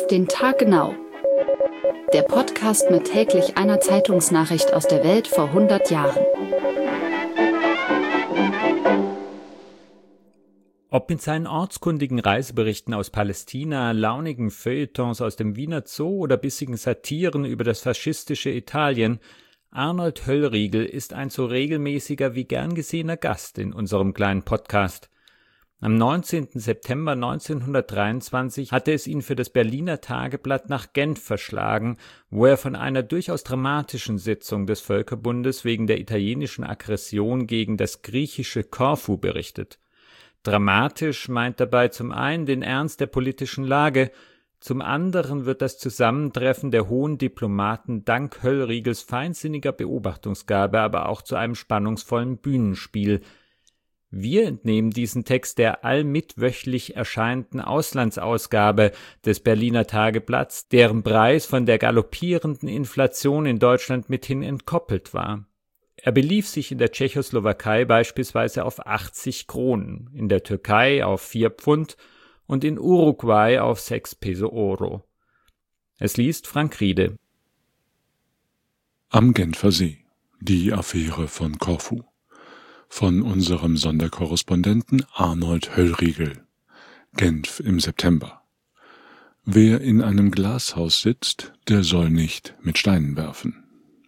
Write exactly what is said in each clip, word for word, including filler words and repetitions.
Auf den Tag genau. Der Podcast mit täglich einer Zeitungsnachricht aus der Welt vor hundert Jahren. Ob mit seinen ortskundigen Reiseberichten aus Palästina, launigen Feuilletons aus dem Wiener Zoo oder bissigen Satiren über das faschistische Italien, Arnold Höllriegel ist ein so regelmäßiger wie gern gesehener Gast in unserem kleinen Podcast. Am neunzehnten September neunzehnhundertdreiundzwanzig hatte es ihn für das Berliner Tageblatt nach Genf verschlagen, wo er von einer durchaus dramatischen Sitzung des Völkerbundes wegen der italienischen Aggression gegen das griechische Korfu berichtet. Dramatisch meint dabei zum einen den Ernst der politischen Lage, zum anderen wird das Zusammentreffen der hohen Diplomaten dank Höllriegels feinsinniger Beobachtungsgabe aber auch zu einem spannungsvollen Bühnenspiel. Wir entnehmen diesen Text der allmitwöchlich erscheinenden Auslandsausgabe des Berliner Tageblatts, deren Preis von der galoppierenden Inflation in Deutschland mithin entkoppelt war. Er belief sich in der Tschechoslowakei beispielsweise auf achtzig Kronen, in der Türkei auf vier Pfund und in Uruguay auf sechs Peso Oro. Es liest Frank Riede. Am Genfer See. Die Affäre von Korfu. Von unserem Sonderkorrespondenten Arnold Höllriegel. Genf im September. Wer in einem Glashaus sitzt, der soll nicht mit Steinen werfen.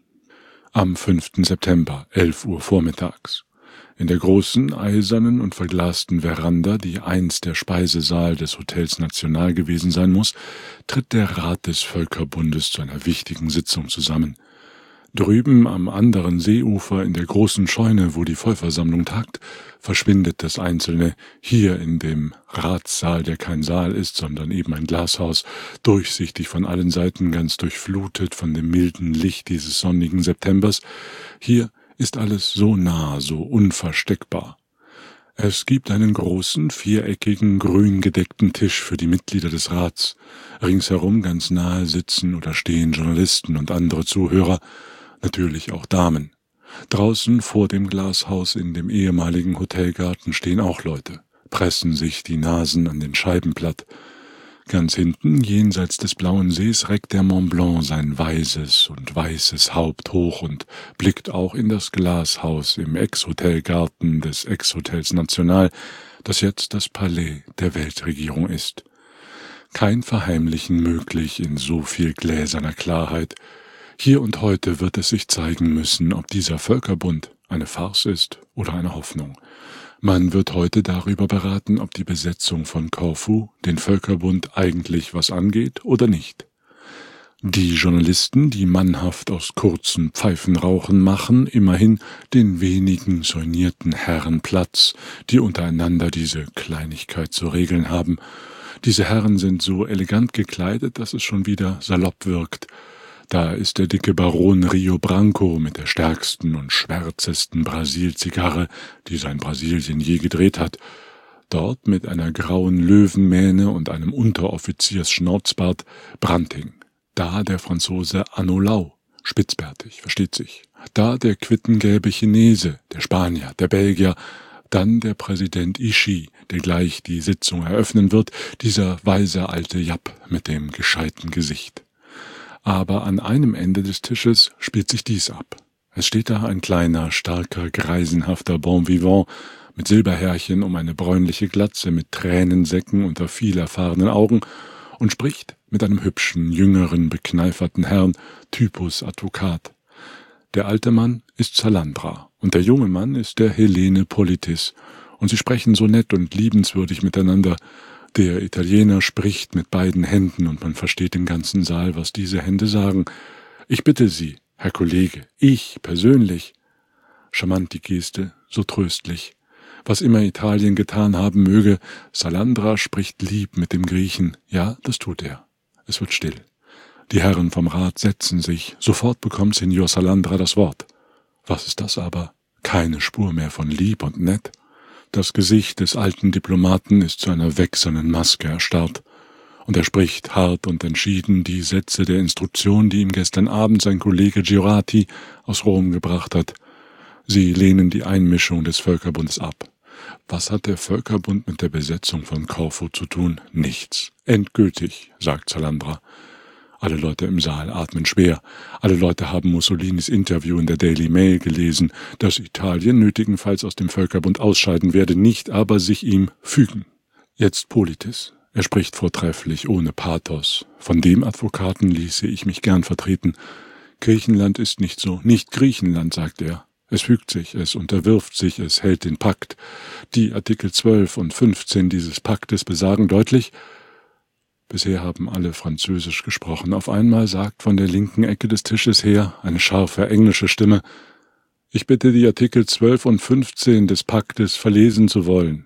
Am fünften September, elf Uhr vormittags. In der großen, eisernen und verglasten Veranda, die einst der Speisesaal des Hotels National gewesen sein muss, tritt der Rat des Völkerbundes zu einer wichtigen Sitzung zusammen. Drüben am anderen Seeufer in der großen Scheune, wo die Vollversammlung tagt, verschwindet das Einzelne, hier in dem Ratssaal, der kein Saal ist, sondern eben ein Glashaus, durchsichtig von allen Seiten, ganz durchflutet von dem milden Licht dieses sonnigen Septembers. Hier ist alles so nah, so unversteckbar. Es gibt einen großen, viereckigen, grün gedeckten Tisch für die Mitglieder des Rats. Ringsherum ganz nahe sitzen oder stehen Journalisten und andere Zuhörer, natürlich auch Damen. Draußen vor dem Glashaus in dem ehemaligen Hotelgarten stehen auch Leute, pressen sich die Nasen an den Scheiben platt. Ganz hinten, jenseits des blauen Sees, reckt der Mont Blanc sein weißes und weißes Haupt hoch und blickt auch in das Glashaus im Ex-Hotelgarten des Ex-Hotels National, das jetzt das Palais der Weltregierung ist. Kein Verheimlichen möglich in so viel gläserner Klarheit. Hier und heute wird es sich zeigen müssen, ob dieser Völkerbund eine Farce ist oder eine Hoffnung. Man wird heute darüber beraten, ob die Besetzung von Korfu den Völkerbund eigentlich was angeht oder nicht. Die Journalisten, die mannhaft aus kurzen Pfeifenrauchen machen, immerhin den wenigen soignierten Herren Platz, die untereinander diese Kleinigkeit zu regeln haben. Diese Herren sind so elegant gekleidet, dass es schon wieder salopp wirkt. Da ist der dicke Baron Rio Branco mit der stärksten und schwärzesten Brasil-Zigarre, die sein Brasilien je gedreht hat. Dort mit einer grauen Löwenmähne und einem Unteroffiziersschnauzbart Branting. Da der Franzose Annolau, spitzbärtig, versteht sich. Da der quittengelbe Chinese, der Spanier, der Belgier. Dann der Präsident Ishii, der gleich die Sitzung eröffnen wird, dieser weise alte Japp mit dem gescheiten Gesicht. Aber an einem Ende des Tisches spielt sich dies ab. Es steht da ein kleiner, starker, greisenhafter Bon vivant mit Silberhärchen um eine bräunliche Glatze, mit Tränensäcken unter viel erfahrenen Augen und spricht mit einem hübschen, jüngeren, bekneiferten Herrn, Typus Advokat. Der alte Mann ist Salandra und der junge Mann ist der Hellene Politis und sie sprechen so nett und liebenswürdig miteinander. Der Italiener spricht mit beiden Händen und man versteht im ganzen Saal, was diese Hände sagen. Ich bitte Sie, Herr Kollege, ich persönlich. Charmant die Geste, so tröstlich. Was immer Italien getan haben möge, Salandra spricht lieb mit dem Griechen. Ja, das tut er. Es wird still. Die Herren vom Rat setzen sich. Sofort bekommt Signor Salandra das Wort. Was ist das aber? Keine Spur mehr von lieb und nett. Das Gesicht des alten Diplomaten ist zu einer wächsernen Maske erstarrt, und er spricht hart und entschieden die Sätze der Instruktion, die ihm gestern Abend sein Kollege Giurati aus Rom gebracht hat. Sie lehnen die Einmischung des Völkerbundes ab. Was hat der Völkerbund mit der Besetzung von Korfu zu tun? Nichts. Endgültig, sagt Salandra. Alle Leute im Saal atmen schwer. Alle Leute haben Mussolinis Interview in der Daily Mail gelesen, dass Italien nötigenfalls aus dem Völkerbund ausscheiden werde, nicht aber sich ihm fügen. Jetzt Politis. Er spricht vortrefflich, ohne Pathos. Von dem Advokaten ließe ich mich gern vertreten. Griechenland ist nicht so, nicht Griechenland, sagt er. Es fügt sich, es unterwirft sich, es hält den Pakt. Die Artikel zwölf und fünfzehn dieses Paktes besagen deutlich, bisher haben alle Französisch gesprochen. Auf einmal sagt von der linken Ecke des Tisches her eine scharfe englische Stimme, ich bitte die Artikel zwölf und fünfzehn des Paktes verlesen zu wollen.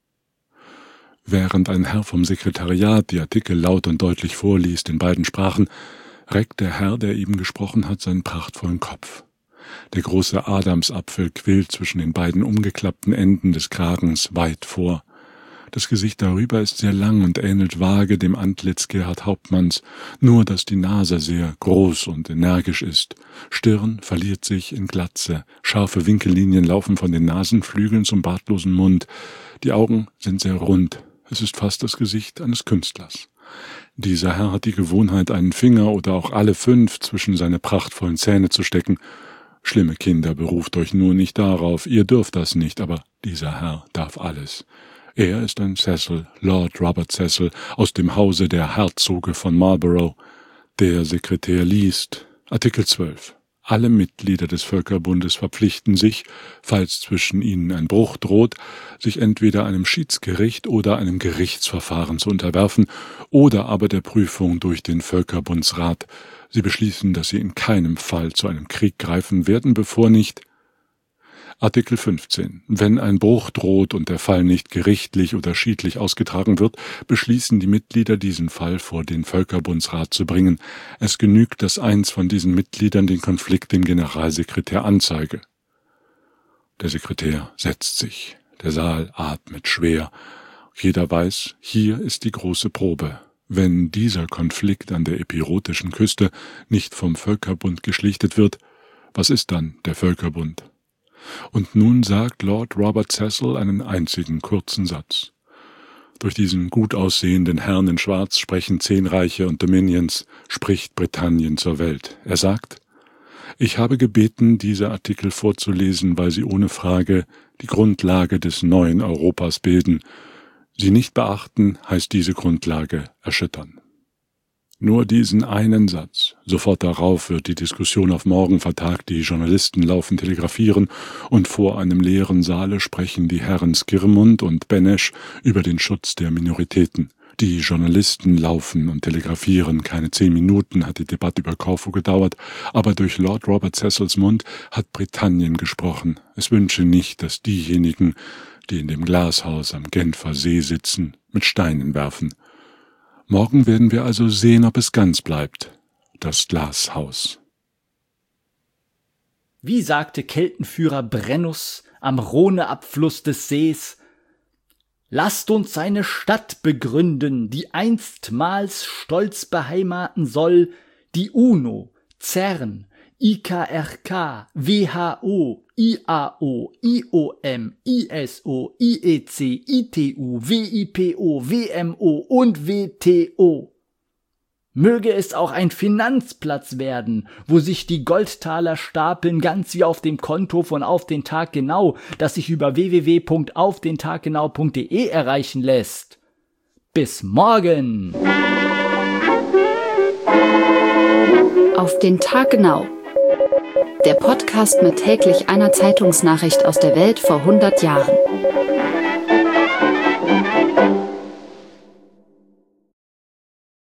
Während ein Herr vom Sekretariat die Artikel laut und deutlich vorliest in beiden Sprachen, reckt der Herr, der eben gesprochen hat, seinen prachtvollen Kopf. Der große Adamsapfel quillt zwischen den beiden umgeklappten Enden des Kragens weit vor. Das Gesicht darüber ist sehr lang und ähnelt vage dem Antlitz Gerhard Hauptmanns, nur dass die Nase sehr groß und energisch ist. Stirn verliert sich in Glatze, scharfe Winkellinien laufen von den Nasenflügeln zum bartlosen Mund. Die Augen sind sehr rund, es ist fast das Gesicht eines Künstlers. Dieser Herr hat die Gewohnheit, einen Finger oder auch alle fünf zwischen seine prachtvollen Zähne zu stecken. Schlimme Kinder, beruft euch nur nicht darauf, ihr dürft das nicht, aber dieser Herr darf alles. Er ist ein Cecil, Lord Robert Cecil, aus dem Hause der Herzoge von Marlborough. Der Sekretär liest Artikel zwölf. Alle Mitglieder des Völkerbundes verpflichten sich, falls zwischen ihnen ein Bruch droht, sich entweder einem Schiedsgericht oder einem Gerichtsverfahren zu unterwerfen oder aber der Prüfung durch den Völkerbundsrat. Sie beschließen, dass sie in keinem Fall zu einem Krieg greifen werden, bevor nicht Artikel fünfzehn. Wenn ein Bruch droht und der Fall nicht gerichtlich oder schiedlich ausgetragen wird, beschließen die Mitglieder, diesen Fall vor den Völkerbundsrat zu bringen. Es genügt, dass eins von diesen Mitgliedern den Konflikt dem Generalsekretär anzeige. Der Sekretär setzt sich. Der Saal atmet schwer. Jeder weiß, hier ist die große Probe. Wenn dieser Konflikt an der epirotischen Küste nicht vom Völkerbund geschlichtet wird, was ist dann der Völkerbund? Und nun sagt Lord Robert Cecil einen einzigen kurzen Satz. Durch diesen gut aussehenden Herrn in Schwarz sprechen zehn Reiche und Dominions, spricht Britannien zur Welt. Er sagt, ich habe gebeten, diese Artikel vorzulesen, weil sie ohne Frage die Grundlage des neuen Europas bilden. Sie nicht beachten, heißt diese Grundlage erschüttern. Nur diesen einen Satz. Sofort darauf wird die Diskussion auf morgen vertagt, die Journalisten laufen telegrafieren und vor einem leeren Saale sprechen die Herren Skirmund und Benesch über den Schutz der Minoritäten. Die Journalisten laufen und telegrafieren. Keine zehn Minuten hat die Debatte über Korfu gedauert, aber durch Lord Robert Cecils Mund hat Britannien gesprochen. Es wünsche nicht, dass diejenigen, die in dem Glashaus am Genfer See sitzen, mit Steinen werfen. Morgen werden wir also sehen, ob es ganz bleibt, das Glashaus. Wie sagte Keltenführer Brennus am Rhoneabfluss des Sees, lasst uns eine Stadt begründen, die einstmals stolz beheimaten soll, die UNO, CERN, I K R K, W H O, I A O, I O M, I S O, I E C, I T U, W I P O, W M O und W T O. Möge es auch ein Finanzplatz werden, wo sich die Goldtaler stapeln, ganz wie auf dem Konto von Auf den Tag genau, das sich über w w w punkt auf den tag genau punkt d e erreichen lässt. Bis morgen! Auf den Tag genau. Der Podcast mit täglich einer Zeitungsnachricht aus der Welt vor hundert Jahren.